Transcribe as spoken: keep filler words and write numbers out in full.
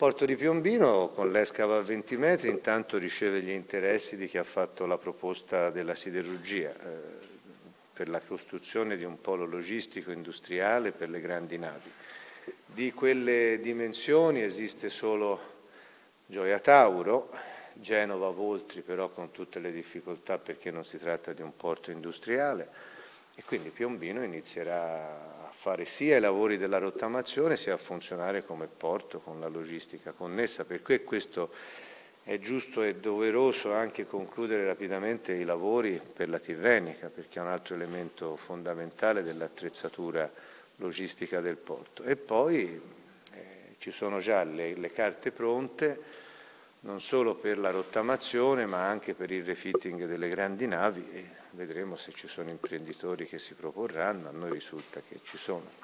Porto di Piombino con l'escava a venti metri intanto riceve gli interessi di chi ha fatto la proposta della siderurgia eh, per la costruzione di un polo logistico industriale per le grandi navi. Di quelle dimensioni esiste solo Gioia Tauro, Genova Voltri però con tutte le difficoltà perché non si tratta di un porto industriale e quindi Piombino inizierà a fare sia i lavori della rottamazione sia a funzionare come porto con la logistica connessa, per cui questo è giusto e doveroso anche concludere rapidamente i lavori per la Tirrenica, perché è un altro elemento fondamentale dell'attrezzatura logistica del porto. E poi eh, ci sono già le, le carte pronte, non solo per la rottamazione ma anche per il refitting delle grandi navi e vedremo se ci sono imprenditori che si proporranno, a noi risulta che ci sono.